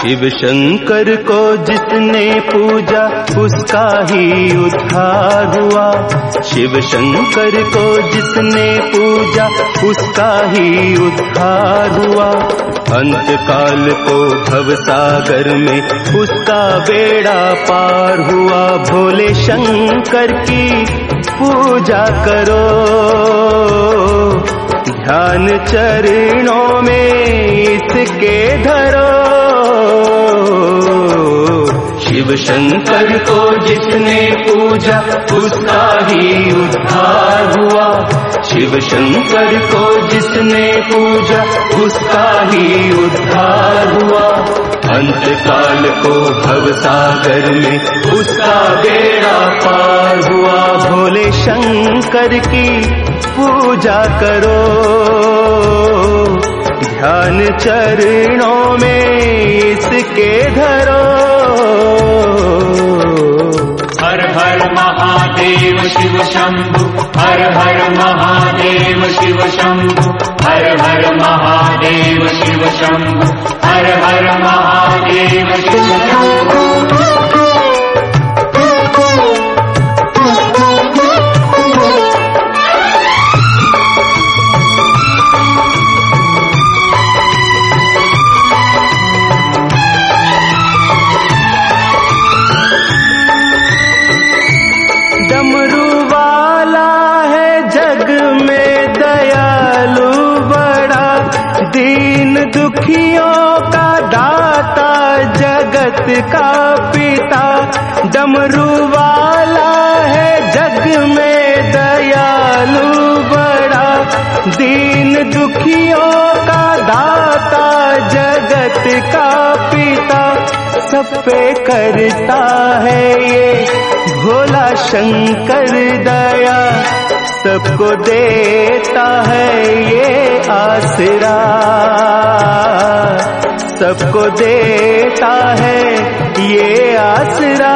शिव शंकर को जिसने पूजा उसका ही उद्धार हुआ। शिव शंकर को जिसने पूजा उसका ही उद्धार हुआ। अंत काल को भव सागर में उसका बेड़ा पार हुआ। भोले शंकर की पूजा करो, ध्यान चरणों में इसके धरो। शिव शंकर को जिसने पूजा उसका ही उद्धार हुआ। शिव शंकर को जिसने पूजा उसका ही उद्धार हुआ। अंत काल को भव सागर में उसका बेड़ा पार हुआ। भोले शंकर की पूजा करो, ध्यान चरणों में इसके धरो। हर हर महादेव शिव शंभु, हर हर महादेव शिव शंभु, हर हर महादेव शिव शंभु, हर हर महादेव शिव शंभु। डमरू वाला है जग में दयालु बड़ा, दीन दुखियों का दाता जगत का पिता। डमरू वाला है जग में दयालु बड़ा, दीन दुखियों का दाता जगत का पिता। सब पे करता है ये भोला शंकर दया, सबको देता है ये आसरा, सबको देता है ये आसरा।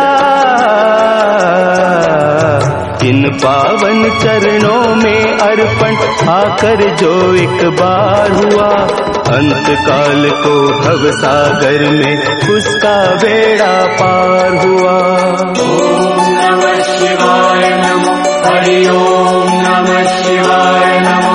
इन पावन चरणों में अर्पण आकर जो एक बार हुआ। अंत काल को भव सागर में उसका बेड़ा पार हुआ। ओम नमः शिवाय नमो, हरि ओम नमः शिवाय नमो।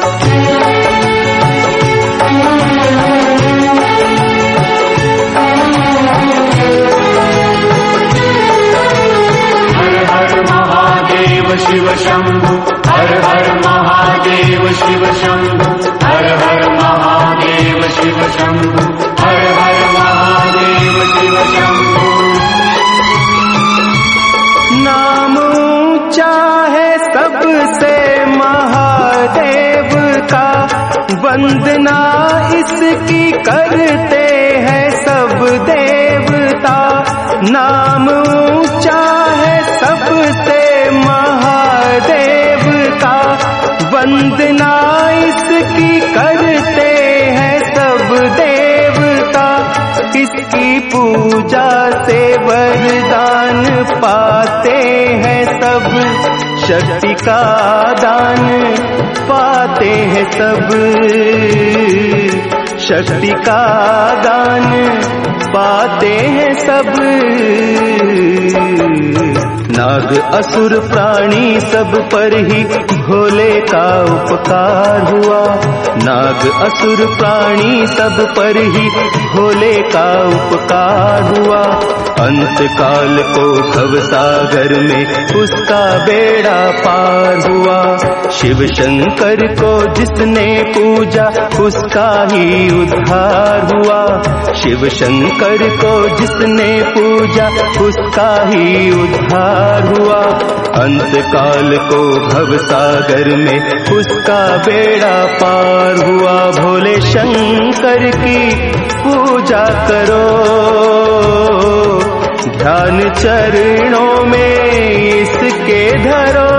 शिव शंभु, हर हर महादेव शिव शंभु, हर हर महादेव शिव शंभु, हर हर महादेव शिव शंभु। नाम ऊंचा है सबसे महादेव का, वंदना इसकी करते हैं सब देवता। नाम ऊंचा है सबसे महादेव का, वंदना इसकी करते हैं सब देवता। इसकी पूजा से वरदान पाते हैं सब, शक्ति का दान पाते हैं सब, शक्ति का दान पाते हैं सब। नाग असुर प्राणी सब पर ही भोले का उपकार हुआ। नाग असुर प्राणी सब पर ही भोले का उपकार हुआ। अंत काल को भव सागर में उसका बेड़ा पार हुआ। शिव शंकर को जिसने पूजा उसका ही उद्धार हुआ। शिव शंकर को जिसने पूजा उसका ही उद्धार हुआ। अंत काल को भव सागर में उसका बेड़ा पार हुआ। भोले शंकर की पूजा करो, ध्यान चरणों में इसके धरो।